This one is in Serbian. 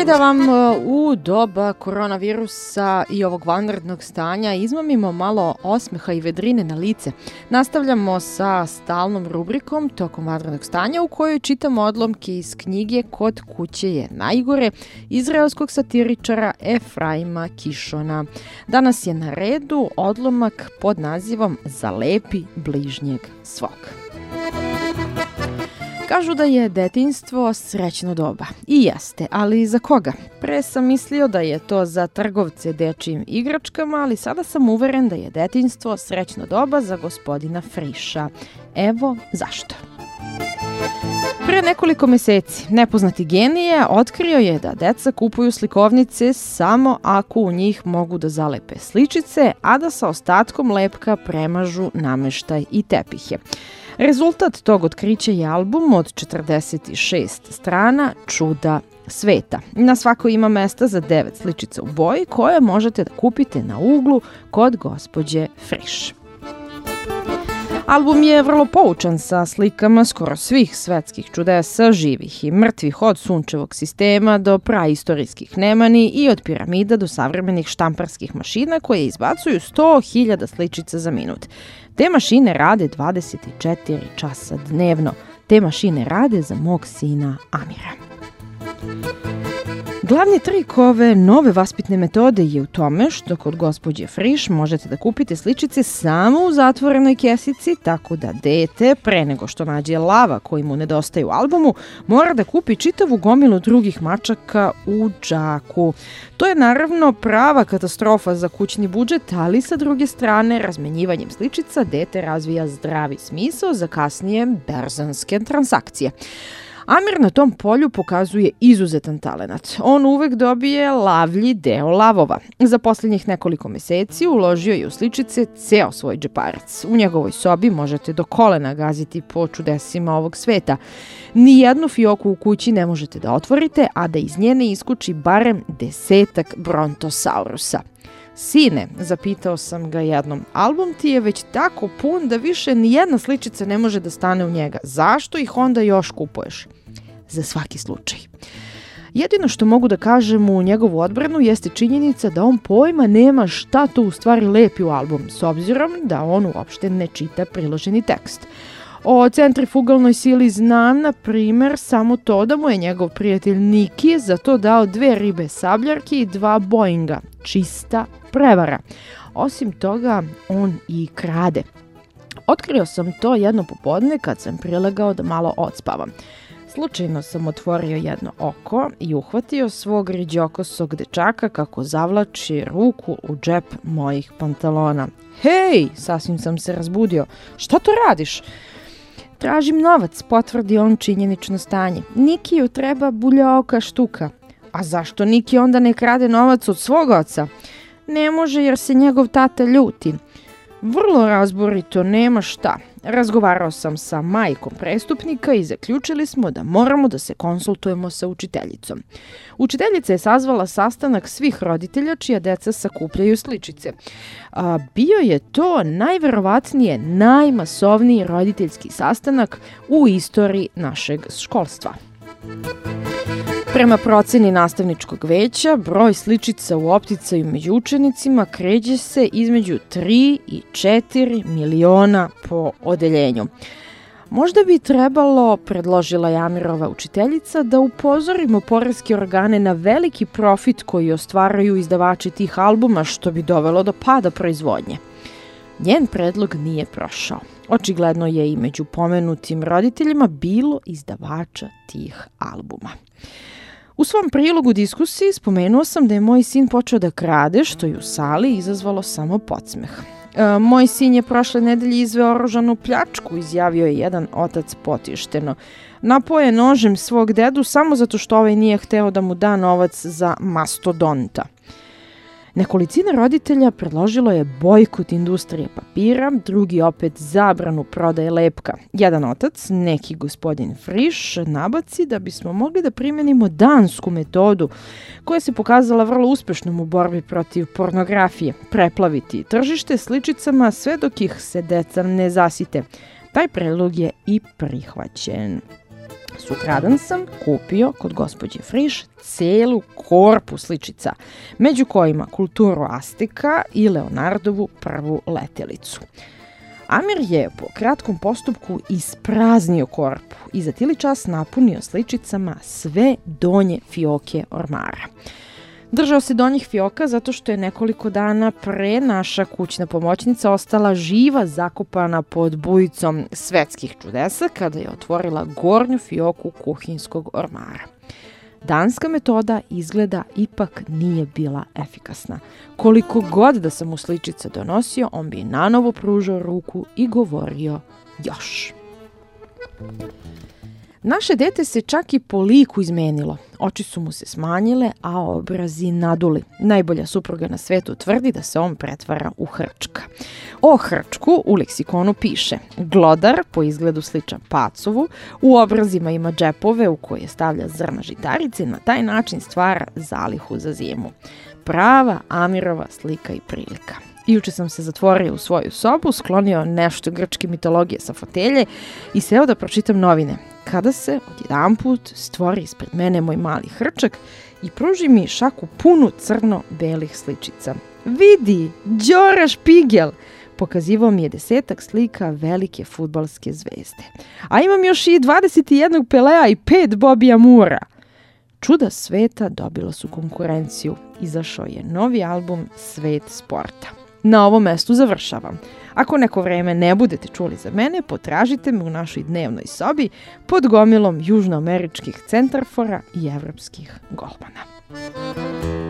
da vam u doba koronavirusa i ovog vanrednog stanja izmamimo malo osmeha i vedrine na lice. Nastavljamo sa stalnom rubrikom tokom vanrednog stanja u kojoj čitamo odlomke iz knjige Kod kuće je najgore izraelskog satiričara Efraima Kišona. Danas je na redu odlomak pod nazivom Zalepi bližnjeg svog. Kažu da je detinjstvo srećno doba. I jeste, ali za koga? Pre sam mislio da je to za trgovce dečijim igračkama, ali sada sam uveren da je detinjstvo srećno doba za gospodina Friša. Evo zašto. Pre nekoliko meseci nepoznati genije otkrio je da deca kupuju slikovnice samo ako u njih mogu da zalepe sličice, a da sa ostatkom lepka premažu nameštaj i tepihe. Rezultat tog otkrića je album od 46 strana Čuda sveta. Na svakoj ima mesta za 9 sličica u boji koje možete da kupite na uglu kod gospođe Friš. Album je vrlo poučan sa slikama skoro svih svetskih čudesa, živih i mrtvih, od sunčevog sistema do praistorijskih nemani i od piramida do savremenih štamparskih mašina koje izbacuju 100.000 sličica za minut. Te mašine rade 24 časa dnevno. Te mašine rade za mog sina Amira. Glavni trik ove nove vaspitne metode je u tome što kod gospođe Friš možete da kupite sličice samo u zatvorenoj kesici, tako da dete, pre nego što nađe lava koji mu nedostaje u albumu, mora da kupi čitavu gomilu drugih mačaka u džaku. To je naravno prava katastrofa za kućni budžet, ali sa druge strane, razmenjivanjem sličica dete razvija zdravi smisao za kasnije berzanske transakcije. Amir na tom polju pokazuje izuzetan talenat. On uvek dobije lavlji deo lavova. Za posljednjih nekoliko meseci uložio je u sličice ceo svoj džeparac. U njegovoj sobi možete do kolena gaziti po čudesima ovog sveta. Nijednu fioku u kući ne možete da otvorite, a da iz nje ne iskuči barem 10 brontosaurusa. Sine, zapitao sam ga jednom, album ti je već tako pun da više nijedna sličica ne može da stane u njega. Zašto ih onda još kupuješ? Za svaki slučaj. Jedino što mogu da kažem u njegovu odbranu jeste činjenica da on pojma nema šta to u stvari lepi u album, s obzirom da on uopšte ne čita priloženi tekst. O centrifugalnoj sili znam, na primer, samo to da mu je njegov prijatelj Niki za to dao 2 ribe sabljarke i 2 Boeinga. Čista prevara. Osim toga, on i krade. Otkrio sam to jedno popodne kad sam prilegao da malo odspavam. Slučajno sam otvorio jedno oko i uhvatio svog riđokosog dečaka kako zavlači ruku u džep mojih pantalona. Hej, sasvim sam se razbudio. Šta to radiš? Tražim novac, potvrdi on činjenično stanje. Nikiju treba buljaoka štuka. A zašto Niki onda ne krade novac od svog oca? Ne može jer se njegov tata ljuti. Vrlo razborito, nema šta. Razgovarao sam sa majkom prestupnika i zaključili smo da moramo da se konsultujemo sa učiteljicom. Učiteljica je sazvala sastanak svih roditelja čija deca sakupljaju sličice. Bio je to najverovatnije najmasovniji roditeljski sastanak u istoriji našeg školstva. Prema proceni nastavničkog veća, broj sličica u opticaju među učenicima kreće se između 3 i 4 miliona po odeljenju. Možda bi trebalo, predložila je Amirova učiteljica, da upozorimo poreske organe na veliki profit koji ostvaraju izdavači tih albuma, što bi dovelo do pada proizvodnje. Njen predlog nije prošao. Očigledno je i među pomenutim roditeljima bilo izdavača tih albuma. U svom prilogu diskusiji spomenuo sam da je moj sin počeo da krade, što je u sali izazvalo samo podsmeh. Moj sin je prošle nedelje izveo oružanu pljačku, izjavio je jedan otac potišteno. Napao je nožem svog dedu samo zato što ovaj nije hteo da mu da novac za mastodonta. Nekolicina roditelja predložilo je bojkot industrije papira, drugi opet zabranu prodaje lepka. Jedan otac, neki gospodin Friš, nabaci da bismo mogli da primenimo dansku metodu koja se pokazala vrlo uspešnom u borbi protiv pornografije, preplaviti tržište sličicama sve dok ih se deca ne zasite. Taj predlog je i prihvaćen. Sutradan sam kupio kod gospođe Friš celu korpu sličica, među kojima kulturu Azteka i Leonardovu prvu letelicu. Amir je po kratkom postupku ispraznio korpu i za tili čas napunio sličicama sve donje fioke ormara. Držao se donjih fioka zato što je nekoliko dana pre naša kućna pomoćnica ostala živa zakopana pod bujicom svetskih čudesa kada je otvorila gornju fioku kuhinskog ormara. Danska metoda izgleda ipak nije bila efikasna. Koliko god da sam mu sličice donosio, on bi nanovo pružao ruku i govorio još. Naše dete se čak i po liku izmenilo. Oči su mu se smanjile, a obrazi naduli. Najbolja supruga na svetu tvrdi da se on pretvara u hrčka. O hrčku u leksikonu piše: glodar, po izgledu sličan pacovu, u obrazima ima džepove u koje stavlja zrna žitarice i na taj način stvara zalihu za zimu. Prava Amirova slika i prilika. Juče sam se zatvorio u svoju sobu, sklonio nešto grčke mitologije sa fotelje i seo da pročitam novine, kada se odjedanput stvori ispred mene moj mali hrčak i pruži mi šaku punu crno-belih sličica. Vidi, Đora Špigel! Pokazivao mi je 10 slika velike fudbalske zvezde. A imam još i 21 Pelea i 5 Bobija Mura. Čuda sveta dobila su konkurenciju. Izašao je novi album Svet sporta. Na ovom mestu završavam. Ako neko vreme ne budete čuli za mene, potražite me u našoj dnevnoj sobi pod gomilom južnoameričkih centarfora i evropskih golmana.